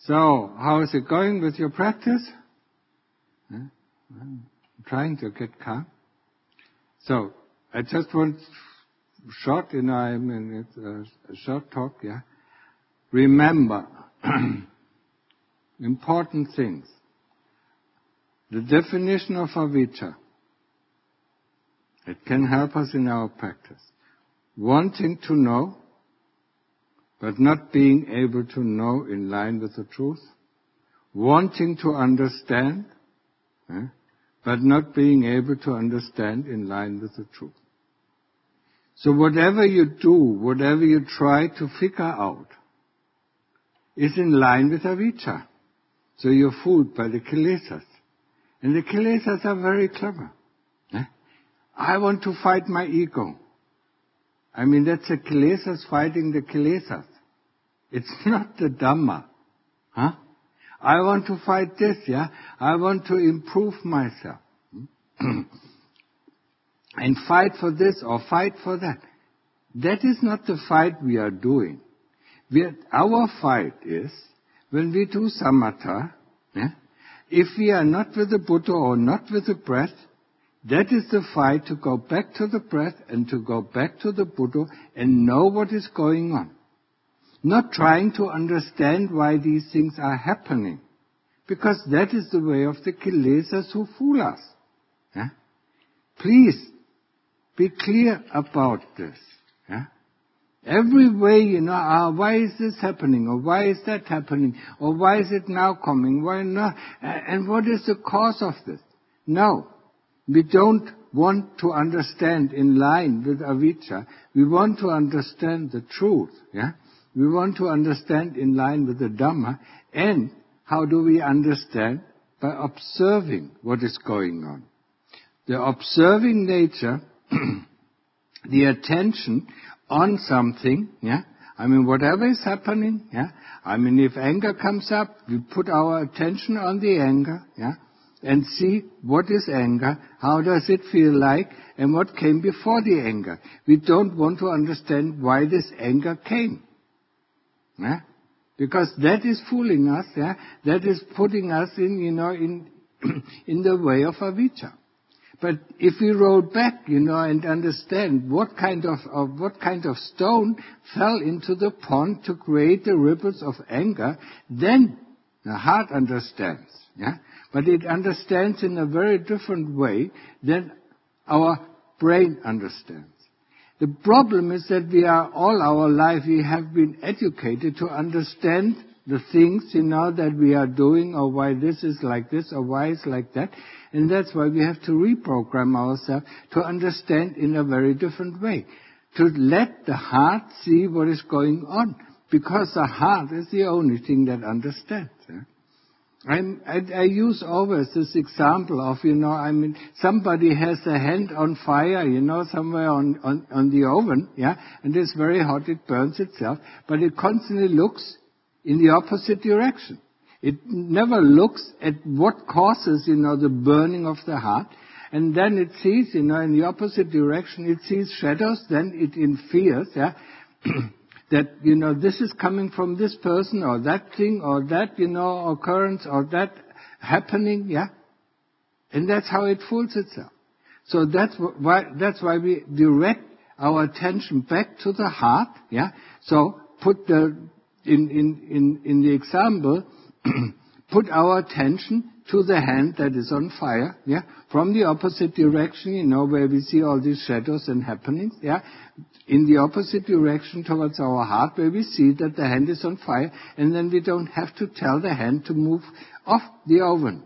So, how is it going with your practice? I'm trying to get calm. So, I just want short, it's a short talk, yeah. Remember, important things. The definition of avijja. It can help us in our practice. Wanting to know, but not being able to know in line with the truth. Wanting to understand, but not being able to understand in line with the truth. So whatever you do, whatever you try to figure out, is in line with avijja. So you're fooled by the kilesas. And the kilesas are very clever. I want to fight my ego. That's the kilesas fighting the kilesas. It's not the Dhamma. I want to fight this, I want to improve myself. And fight for this or fight for that. That is not the fight we are doing. Our fight is, when we do samatha, if we are not with the Buddha or not with the breath, that is the fight to go back to the breath and to go back to the Buddha and know what is going on. Not trying to understand why these things are happening. Because that is the way of the kilesas who fool us. Please, be clear about this. Every way, why is this happening? Or why is that happening? Or why is it now coming? Why not? And what is the cause of this? No. We don't want to understand in line with avijja. We want to understand the truth. We want to understand in line with the Dhamma. And how do we understand? By observing what is going on. The observing nature, the attention on something, whatever is happening, if anger comes up, we put our attention on the anger, and see what is anger, how does it feel like, and what came before the anger. We don't want to understand why this anger came. Because that is fooling us, that is putting us in the way of avijja. But if we roll back, and understand what kind of stone fell into the pond to create the ripples of anger, then the heart understands, But it understands in a very different way than our brain understands. The problem is that all our life, we have been educated to understand the things, that we are doing, or why this is like this, or why it's like that. And that's why we have to reprogram ourselves to understand in a very different way. To let the heart see what is going on. Because the heart is the only thing that understands. I use always this example of, somebody has a hand on fire, somewhere on the oven, and it's very hot, it burns itself, but it constantly looks in the opposite direction. It never looks at what causes, the burning of the heart, and then it sees, in the opposite direction, it sees shadows, then it infers, that, this is coming from this person or that thing or that, occurrence or that happening, And that's how it fools itself. So that's why we direct our attention back to the heart, So put in the example, put our attention to the hand that is on fire, from the opposite direction, where we see all these shadows and happenings, in the opposite direction towards our heart, where we see that the hand is on fire, and then we don't have to tell the hand to move off the oven,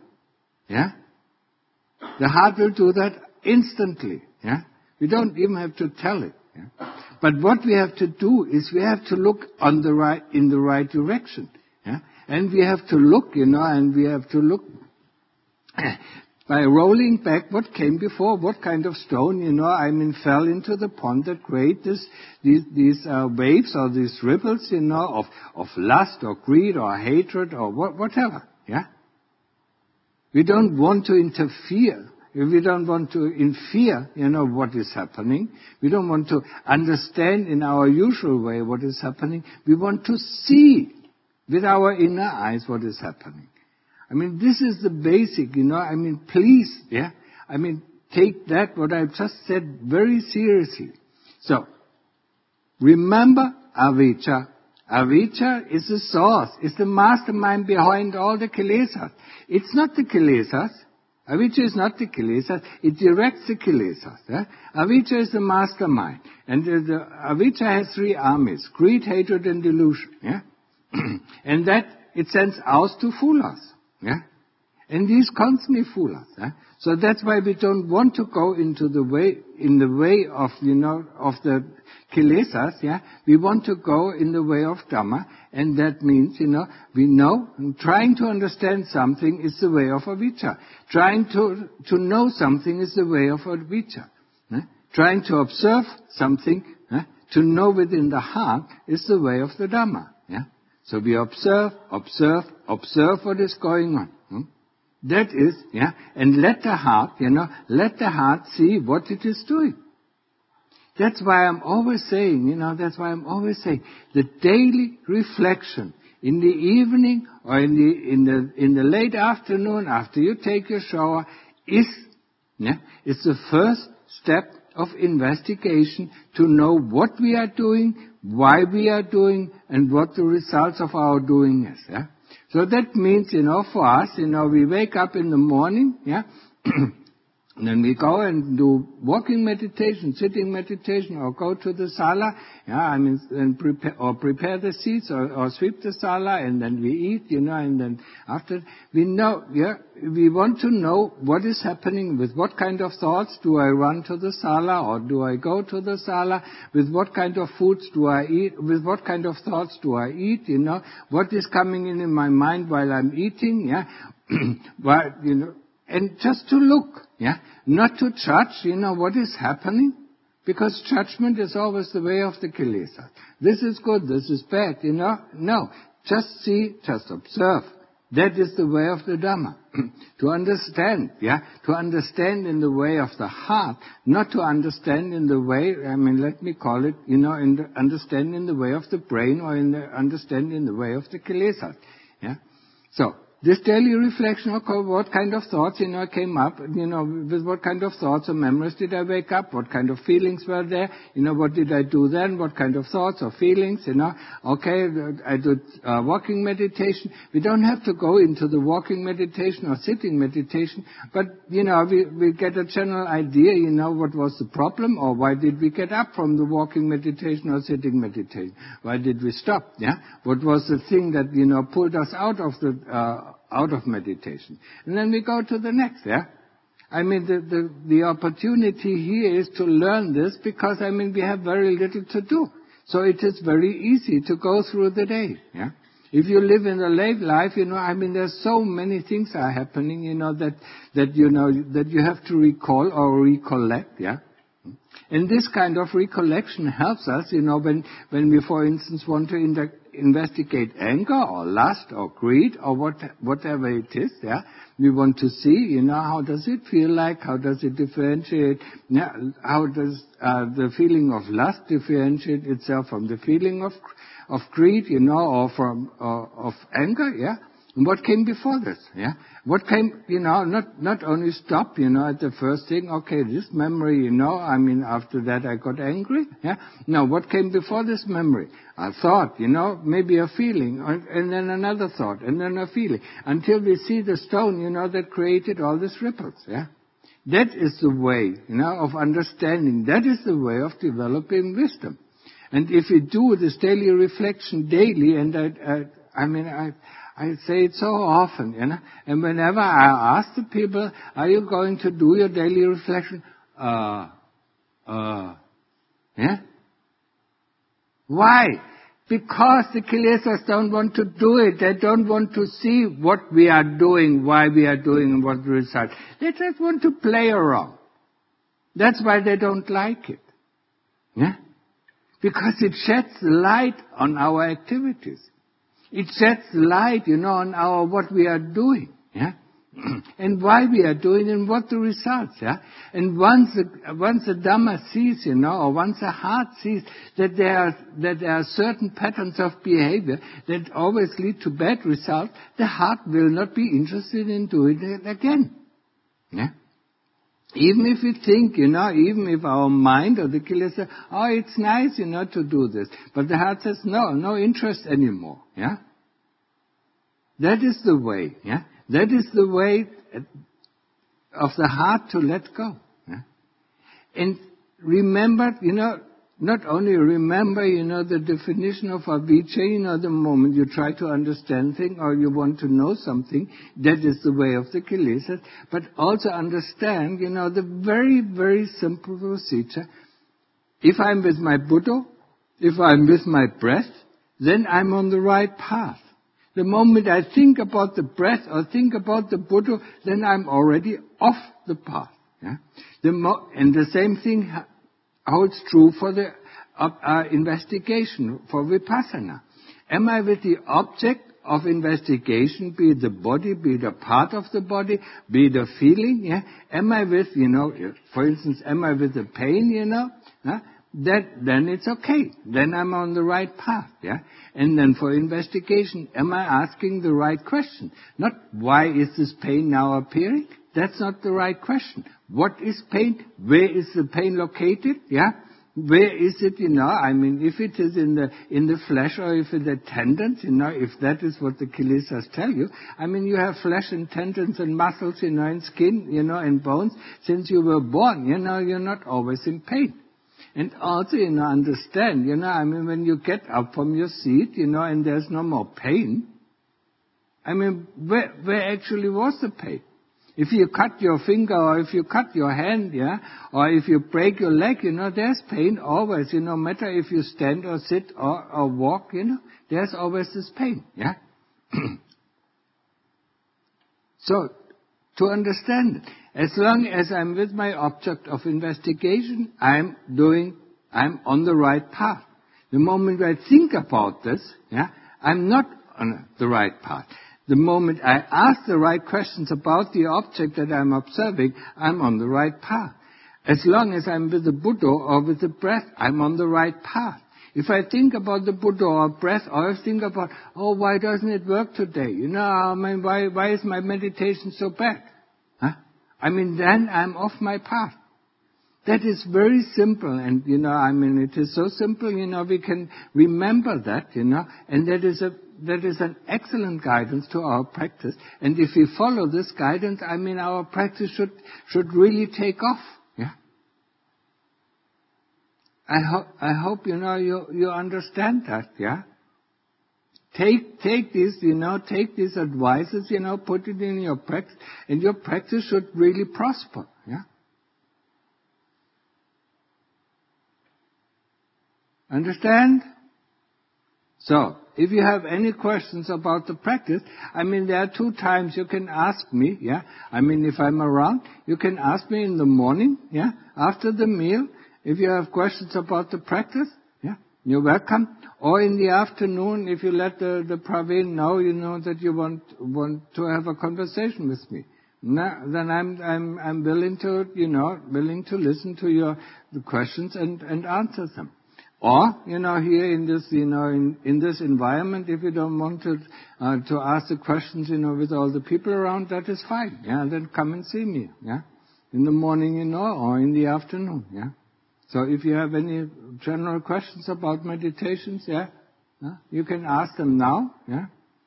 The heart will do that instantly, We don't even have to tell it, But what we have to do is we have to look in the right direction, And we have to look, and we have to look by rolling back what came before, what kind of stone, fell into the pond that create these waves or these ripples, of lust or greed or hatred or whatever, We don't want to interfere. We don't want to infer, what is happening. We don't want to understand in our usual way what is happening. We want to see with our inner eyes what is happening. I mean, this is the basic, I mean, please, I mean, take that, what I've just said, very seriously. So, remember avijja. Avijja is the source, is the mastermind behind all the kilesas. It's not the kilesas. Avijja is not the kilesas. It directs the kilesas. Avijja is the mastermind. And the avijja has three armies: greed, hatred, and delusion. And that it sends out to fool us. And these constantly fool us. So that's why we don't want to go in the way of, of the kilesas. We want to go in the way of Dhamma. And that means, we know, trying to understand something is the way of avijja. Trying to know something is the way of avijja. Trying to observe something, to know within the heart is the way of the Dhamma. So we observe what is going on. That is, and let the heart see what it is doing. That's why I'm always saying, the daily reflection in the evening or in the late afternoon after you take your shower is the first step of investigation to know what we are doing, why we are doing, and what the results of our doing is. So that means, for us, we wake up in the morning, and then we go and do walking meditation, sitting meditation, or go to the sala, and prepare the seats, or sweep the sala, and then we eat, and then after, we know, we want to know what is happening, with what kind of thoughts do I run to the sala, or do I go to the sala, with what kind of foods do I eat, with what kind of thoughts do I eat, what is coming in my mind while I'm eating, and just to look, not to judge, what is happening, because judgment is always the way of the kilesas. This is good, this is bad, No, just see, just observe. That is the way of the Dhamma. To understand, to understand in the way of the heart, not to understand in the way, let me call it, understand in the way of the brain, or understand in the way of the kilesas. So, this daily reflection of what kind of thoughts, came up, with what kind of thoughts or memories did I wake up, what kind of feelings were there, what did I do then, what kind of thoughts or feelings, okay, I did walking meditation. We don't have to go into the walking meditation or sitting meditation, but, we get a general idea, what was the problem, or why did we get up from the walking meditation or sitting meditation? Why did we stop, What was the thing that, pulled us out of meditation? And then we go to the next, the opportunity here is to learn this because, we have very little to do. So it is very easy to go through the day, If you live in the late life, there's so many things are happening, that you have to recall or recollect, And this kind of recollection helps us, when we, for instance, want to investigate anger or lust or greed or whatever it is, We want to see, how does it feel like? How does it differentiate? How does the feeling of lust differentiate itself from the feeling of greed, or from of anger, And what came before this, What came, not only stop, at the first thing, okay, this memory, after that I got angry, No, what came before this memory? A thought, maybe a feeling, and then another thought, and then a feeling, until we see the stone, that created all these ripples, That is the way, of understanding. That is the way of developing wisdom. And if we do this daily reflection daily, and I say it so often, and whenever I ask the people, are you going to do your daily reflection? Why? Because the kilesas don't want to do it. They don't want to see what we are doing, why we are doing, and what the result. They just want to play around. That's why they don't like it. Because it sheds light on our activities. It sheds light, on what we are doing. and why we are doing and what the results, yeah. And once the Dhamma sees, or once the heart sees that there are certain patterns of behavior that always lead to bad results, the heart will not be interested in doing it again. Yeah. Even if we think, even if our mind or the kilesa says, oh, it's nice, to do this. But the heart says, no interest anymore, yeah. That is the way, yeah. That is the way of the heart to let go, yeah. And remember, not only remember, the definition of avijja, the moment you try to understand things or you want to know something, that is the way of the kilesas, but also understand, the very, very simple procedure. If I'm with my Buddha, if I'm with my breath, then I'm on the right path. The moment I think about the breath or think about the Buddha, then I'm already off the path. Yeah? And the same thing holds true for the investigation, for vipassana. Am I with the object of investigation, be it the body, be it a part of the body, be it a feeling, yeah? Am I with, for instance, am I with the pain, huh? Then it's okay. Then I'm on the right path, yeah? And then for investigation, am I asking the right question? Not, why is this pain now appearing? That's not the right question. What is pain? Where is the pain located? Yeah? Where is it, if it is in the flesh or if it's a tendons, if that is what the kilesas tell you. You have flesh and tendons and muscles, and skin, and bones. Since you were born, you're not always in pain. And also, understand, when you get up from your seat, and there's no more pain, where actually was the pain? If you cut your finger or if you cut your hand, yeah, or if you break your leg, there's pain always, no matter if you stand or sit or walk, there's always this pain, yeah. So, to understand it, as long as I'm with my object of investigation, I'm on the right path. The moment I think about this, yeah, I'm not on the right path. The moment I ask the right questions about the object that I'm observing, I'm on the right path. As long as I'm with the Buddha or with the breath, I'm on the right path. If I think about the Buddha or breath, or I think about, why doesn't it work today? Why is my meditation so bad? Huh? Then I'm off my path. That is very simple, and it is so simple, we can remember that, and that is an excellent guidance to our practice. And if we follow this guidance, our practice should really take off. Yeah. I hope you understand that. Yeah. Take these advices, put it in your practice, and your practice should really prosper. Yeah. Understand? So, if you have any questions about the practice, there are 2 times you can ask me, yeah? If I'm around, you can ask me in the morning, yeah? After the meal, if you have questions about the practice, yeah? You're welcome. Or in the afternoon, if you let the Praveen know, that you want to have a conversation with me. Then I'm willing to listen to your questions and answer them. Or, here in this, in this environment, if you don't want to ask the questions, with all the people around, that is fine. Yeah, then come and see me. Yeah, in the morning, or in the afternoon. Yeah. So if you have any general questions about meditations, yeah, you can ask them now. Yeah.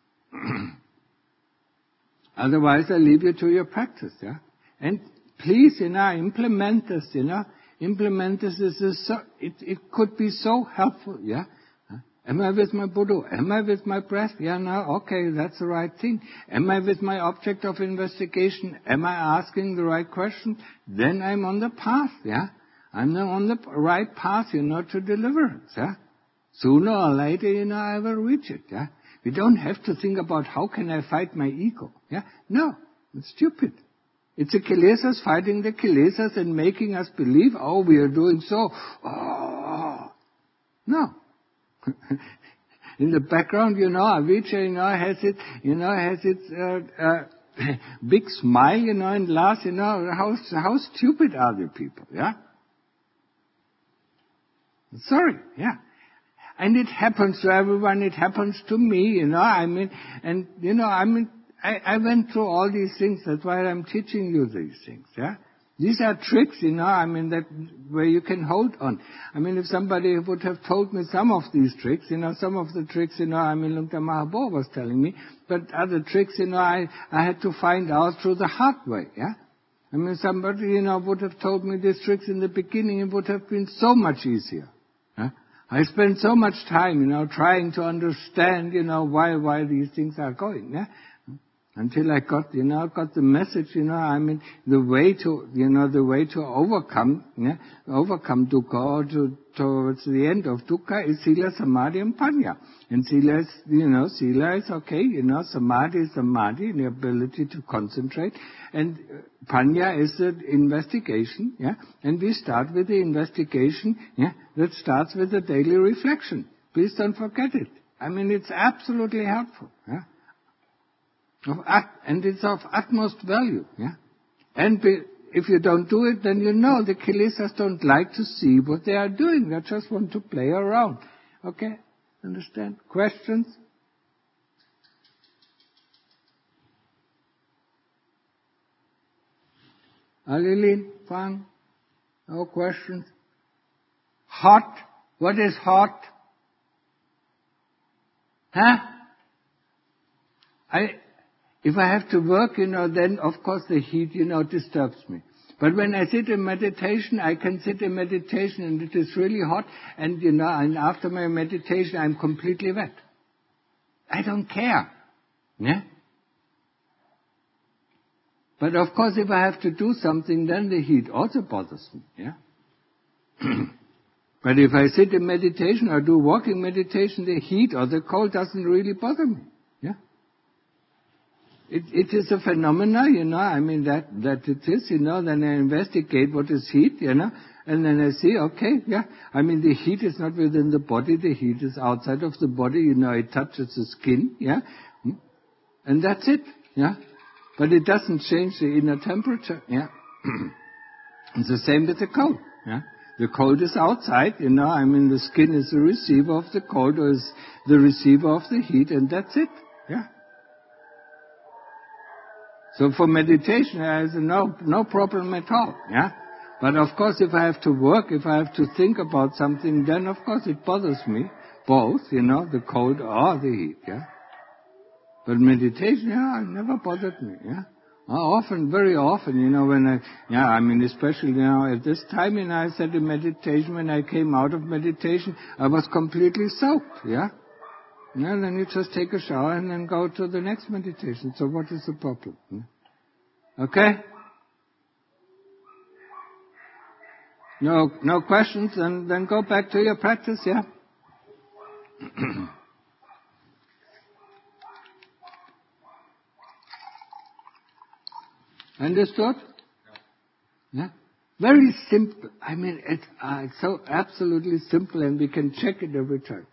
Otherwise, I leave you to your practice. Yeah. And please, implement this. Implement this. It could be so helpful, yeah? Am I with my Buddha? Am I with my breath? Yeah, now, okay, that's the right thing. Am I with my object of investigation? Am I asking the right question? Then I'm on the path, yeah? I'm on the right path, to deliverance, yeah? Sooner or later, I will reach it, yeah? We don't have to think about how can I fight my ego, yeah? No, it's stupid. It's the kilesas fighting the kilesas and making us believe, we are doing so. No. In the background, avijja, has its big smile, and laugh, how stupid are the people, yeah? Sorry, yeah. And it happens to everyone, it happens to me, I went through all these things, that's why I'm teaching you these things, yeah? These are tricks, that where you can hold on. If somebody would have told me some of these tricks, some of the tricks, Luang Por Mahabodh was telling me, but other tricks, I had to find out through the hard way, yeah? Somebody, would have told me these tricks in the beginning, it would have been so much easier. Huh? I spent so much time, trying to understand, why these things are going, yeah? Until I got the message, the way to overcome dukkha, or towards the end of dukkha is sila, samadhi, and panya. And sila is, sila is okay, samadhi is samadhi, the ability to concentrate, and panya is the investigation, yeah. And we start with the investigation, yeah, that starts with the daily reflection. Please don't forget it. It's absolutely helpful, yeah. And it's of utmost value, yeah. And if you don't do it, then the kilesas don't like to see what they are doing. They just want to play around. Okay? Understand? Questions? Alilin, Fang? No questions? Hot? What is hot? Huh? If I have to work, then of course the heat, disturbs me. But when I sit in meditation, I can sit in meditation and it is really hot and, and after my meditation I'm completely wet. I don't care. Yeah? But of course if I have to do something, then the heat also bothers me. Yeah? But if I sit in meditation or do walking meditation, the heat or the cold doesn't really bother me. Yeah? It is a phenomena, that it is, then I investigate what is heat, and then I see, okay, yeah, the heat is not within the body, the heat is outside of the body, it touches the skin, yeah, and that's it, yeah, but it doesn't change the inner temperature, yeah. It's the same with the cold, yeah. The cold is outside, the skin is the receiver of the cold, or is the receiver of the heat, and that's it, yeah. So for meditation, there is no problem at all, yeah? But of course, if I have to work, if I have to think about something, then of course it bothers me, both, the cold or the heat, yeah? But meditation, it never bothered me, yeah? Very often, when especially, at this time, I said in meditation, when I came out of meditation, I was completely soaked, yeah? And then you just take a shower and then go to the next meditation. So what is the problem? Okay? No questions? Then go back to your practice, yeah? Understood? Yeah? Very simple. It's so absolutely simple and we can check it every time.